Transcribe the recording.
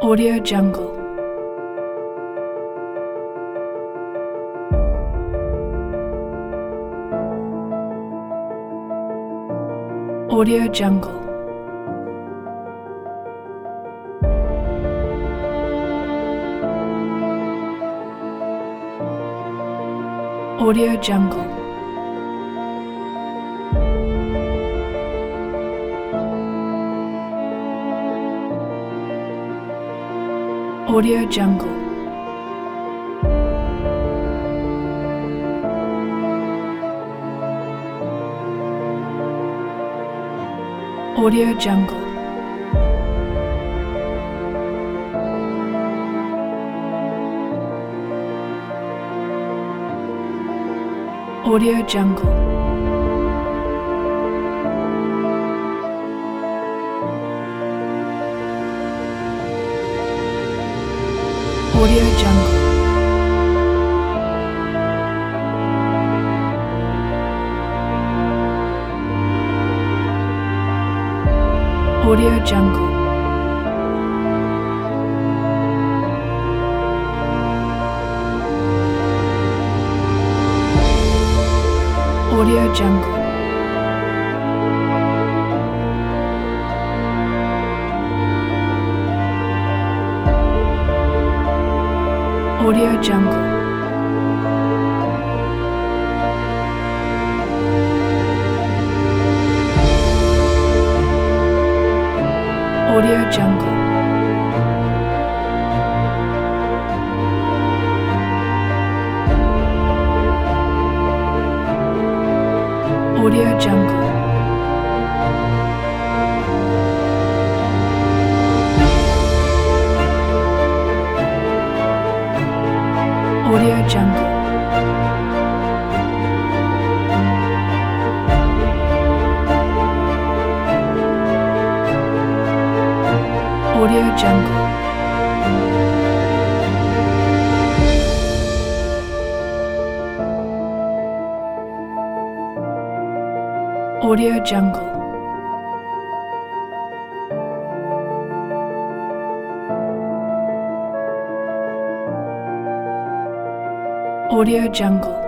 Audio Jungle. Audio Jungle. Audio Jungle. Audio Jungle. Audio Jungle. Audio Jungle. Audio Jungle. Audio Jungle. Audio Jungle. Audio Jungle. Audio Jungle. Audio Jungle. Audio Jungle. Audio Jungle. Audio Jungle. Audio Jungle.